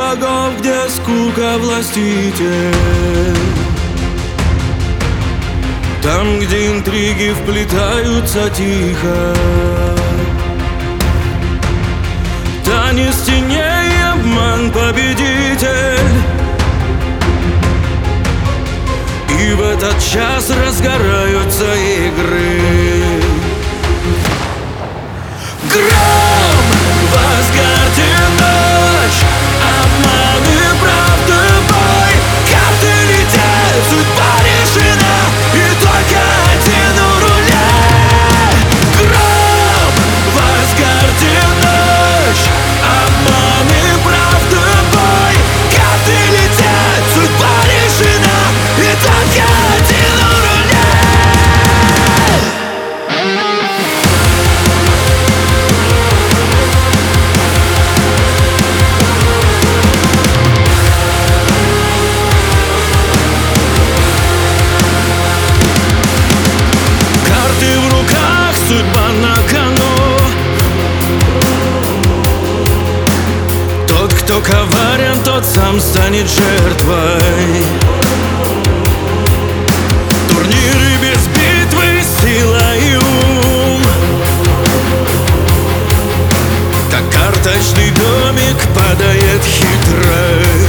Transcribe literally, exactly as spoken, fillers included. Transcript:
богов, где скука властитель. Там, где интриги вплетаются тихо, танец теней и обман победитель. И в этот час разгораются игры. Гром в Асгарде, ночь, обман и правда бой. Карты летят, судьба решена, и только один у руля. Гром в Асгарде, ночь, обман и правда бой. Карты летят, судьба решена, и только один у руля. Судьба на кону. Тот, кто коварен, тот сам станет жертвой. Турниры без битвы, сила и ум. Так карточный домик падает хитрой.